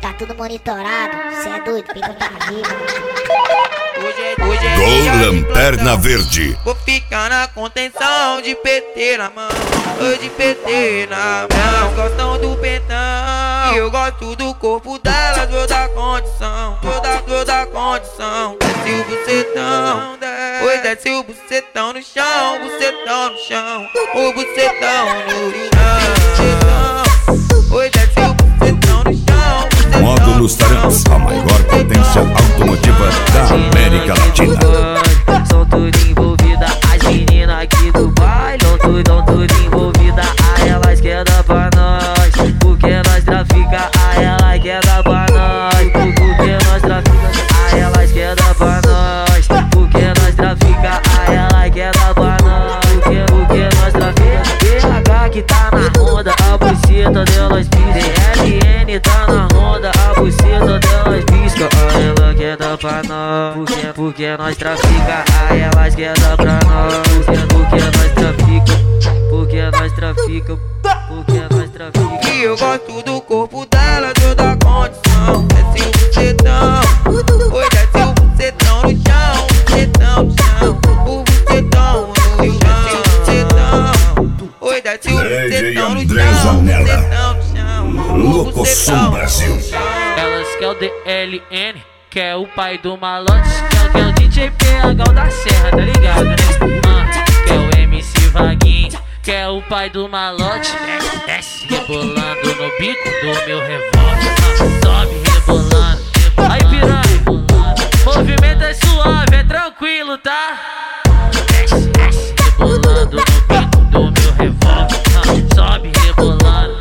tá tudo monitorado. Cê é doido, pipa tá viva. Hoje é Gol Lanterna Verde. Vou ficar na contenção de PT na mão, ou de PT na mão. Elas gostam do pentão e eu gosto do corpo delas. Vou dar condição, vou dar condição. Desce o bucetão, oi, desce o bucetão no chão, bucetão no chão, o bucetão no chão. Oi, desce o bucetão no chão, bucetão Módulos Tarantos, a maior potência automotiva da América Latina. São tudo envolvida, as meninas aqui do baile. São tudo envolvida, a elas quer dar pra nós. Porque nós trafica, a elas quer dar pra nós. Porque nós trafica, a elas quer dar pra nós. Porque nós trafica, a elas quer dar pra nós. Porque nós trafica. PH que tá na ronda, a buceta delas pisca. DLN tá na ronda, a buceta delas pisca. A ela quer dar pra nós. Porque nós trafica, a elas quer dar pra nós. Porque nós trafica. Porque nós trafica. Porque nós trafica. E eu gosto do corpo dela, vou dar condição. Desce o bucetão, oi, desce o bucetão no chão, bucetão no chão, o bucetão no chão. Oi, desce o bucetão no chão, bucetão no chão, o bucetão no chão. Elas quer o DLN, quer o pai do malote, quer o DJ PH da Serra, tá ligado, né? Quer o MC Vaguinho, quer o pai do malote. Desce rebolando no bico do meu revólver. Sobe rebolando, aí piranha, movimento é suave, é tranquilo, tá? Desce rebolando no bico do meu revólver. Sobe rebolando,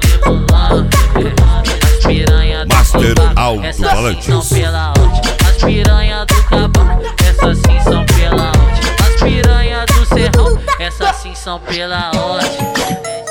as piranha do Master Cobar, Alto essas sim Falantes. são pela ótima. As piranha do Cabal, essas sim são pela ótima. As piranha do Serrão, essas sim são pela ótima.